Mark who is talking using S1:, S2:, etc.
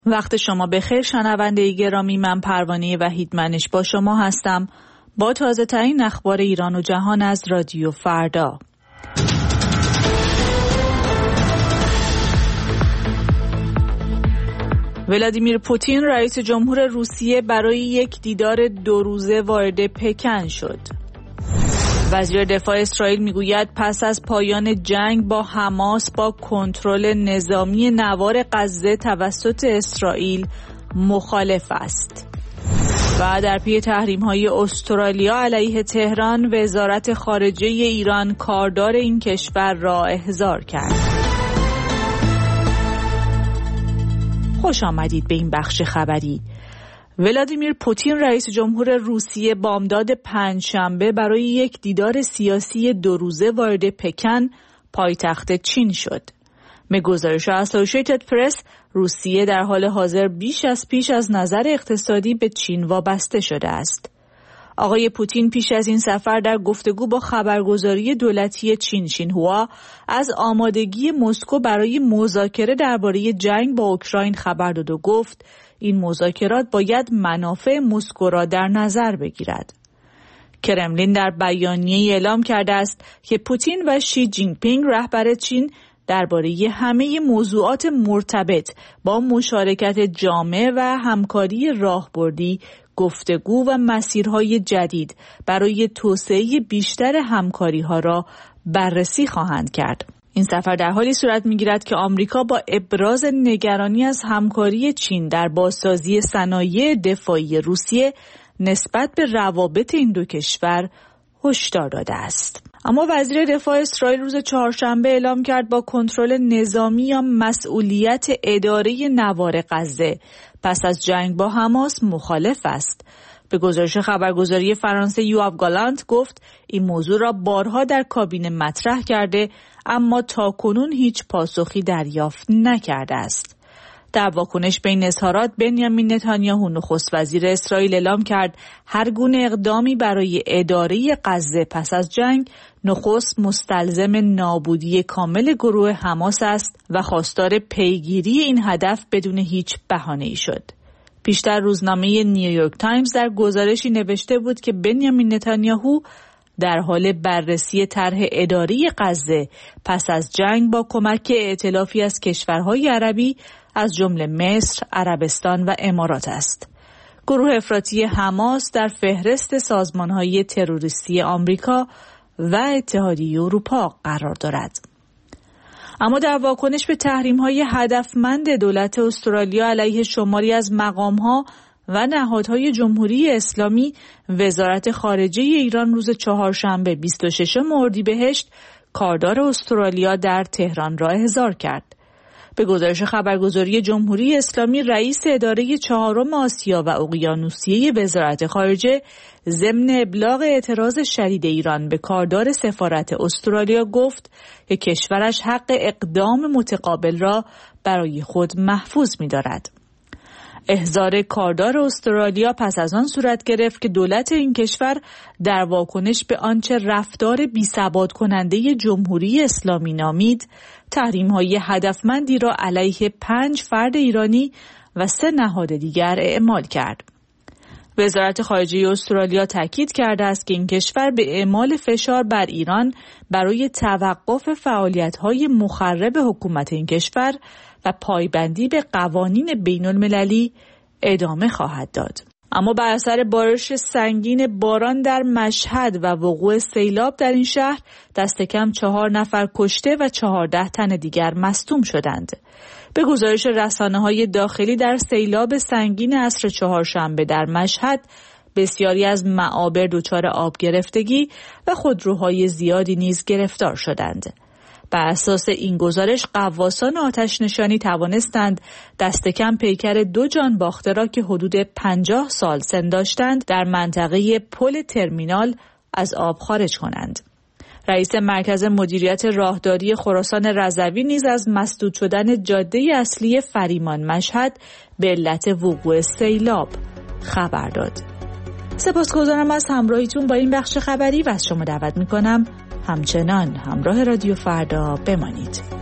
S1: وقت شما بخیر شنونده گرامی، من پروانه وحیدمنش با شما هستم با تازه ترین اخبار ایران و جهان از رادیو فردا. ولادیمیر پوتین رئیس جمهور روسیه برای یک دیدار 2 روزه وارد پکن شد. وزیر دفاع اسرائیل میگوید پس از پایان جنگ با حماس با کنترل نظامی نوار غزه توسط اسرائیل مخالف است. و در پی تحریم‌های استرالیا علیه تهران، وزارت خارجه ایران کاردار این کشور را احضار کرد. خوش آمدید به این بخش خبری. ولادیمیر پوتین رئیس جمهور روسیه بامداد پنجشنبه برای یک دیدار سیاسی 2 روزه وارد پکن، پایتخت چین شد. به گزارش اسوسییتد پرس، روسیه در حال حاضر بیش از پیش از نظر اقتصادی به چین وابسته شده است. آقای پوتین پیش از این سفر در گفتگو با خبرگزاری دولتی چین شینهوا از آمادگی مسکو برای مذاکره درباره جنگ با اوکراین خبر داد و گفت این مذاکرات باید منافع مسکو را در نظر بگیرد. کرملین در بیانیه‌ای اعلام کرده است که پوتین و شی جین پینگ رهبر چین درباره همه موضوعات مرتبط با مشارکت جامع و همکاری راهبردی گفتگو و مسیرهای جدید برای توسعه بیشتر همکاری‌ها را بررسی خواهند کرد. این سفر در حالی صورت می‌گیرد که آمریکا با ابراز نگرانی از همکاری چین در بازسازی صنایع دفاعی روسیه نسبت به روابط این دو کشور هشدار داده است. اما وزیر دفاع اسرائیل روز چهارشنبه اعلام کرد با کنترل نظامی یا مسئولیت اداره نوار غزه پس از جنگ با حماس مخالف است. به گزارش خبرگزاری فرانسه یواو گالانت گفت این موضوع را بارها در کابینه مطرح کرده اما تاکنون هیچ پاسخی دریافت نکرده است. در واکنش به این اظهارات بنیامین نتانیاهو نخست وزیر اسرائیل اعلام کرد هر گونه اقدامی برای اداره غزه پس از جنگ نخست مستلزم نابودی کامل گروه حماس است و خواستار پیگیری این هدف بدون هیچ بهانه‌ای شد. پیشتر روزنامه نیویورک تایمز در گزارشی نوشته بود که بنیامین نتانیاهو در حال بررسی طرح اداری غزه پس از جنگ با کمک ائتلافی از کشورهای عربی از جمله مصر، عربستان و امارات است. گروه افراطی حماس در فهرست سازمانهای تروریستی آمریکا و اتحادیه اروپا قرار دارد. اما در واکنش به تحریم‌های هدفمند دولت استرالیا علیه شماری از مقام‌ها و نهادهای جمهوری اسلامی، وزارت خارجه ایران روز چهارشنبه 26 اردیبهشت کاردار استرالیا در تهران را احضار کرد. به گزارش خبرگزاری جمهوری اسلامی، رئیس اداره 4 آسیا و اقیانوسیه وزارت خارجه ضمن ابلاغ اعتراض شدید ایران به کاردار سفارت استرالیا گفت که کشورش حق اقدام متقابل را برای خود محفوظ می‌دارد. احضار کاردار استرالیا پس از آن صورت گرفت که دولت این کشور در واکنش به آنچه رفتار بی‌ثبات کننده جمهوری اسلامی نامید، تحریم‌های هدفمندی را علیه 5 فرد ایرانی و 3 نهاد دیگر اعمال کرد. وزارت خارجه استرالیا تاکید کرده است که این کشور به اعمال فشار بر ایران برای توقف فعالیت‌های مخرب حکومت این کشور و پایبندی به قوانین بین‌المللی ادامه خواهد داد. اما بر اثر بارش سنگین باران در مشهد و وقوع سیلاب در این شهر دست کم 4 نفر کشته و 14 تن دیگر مصدوم شدند. به گزارش رسانه‌های داخلی در سیلاب سنگین عصر چهارشنبه در مشهد بسیاری از معابر دچار آب گرفتگی و خودروهای زیادی نیز گرفتار شدند. بر اساس این گزارش غواصان آتش نشانی توانستند دست کم پیکر 2 جانباخته را که حدود 50 سال سن داشتند در منطقه پل ترمینال از آب خارج کنند. رئیس مرکز مدیریت راهداری خراسان رضوی نیز از مسدود شدن جاده اصلی فریمان مشهد به علت وقوع سیلاب خبر داد. سپاسگزارم از همراهیتون با این بخش خبری و از شما دعوت می‌کنم همچنان همراه رادیو فردا بمانید.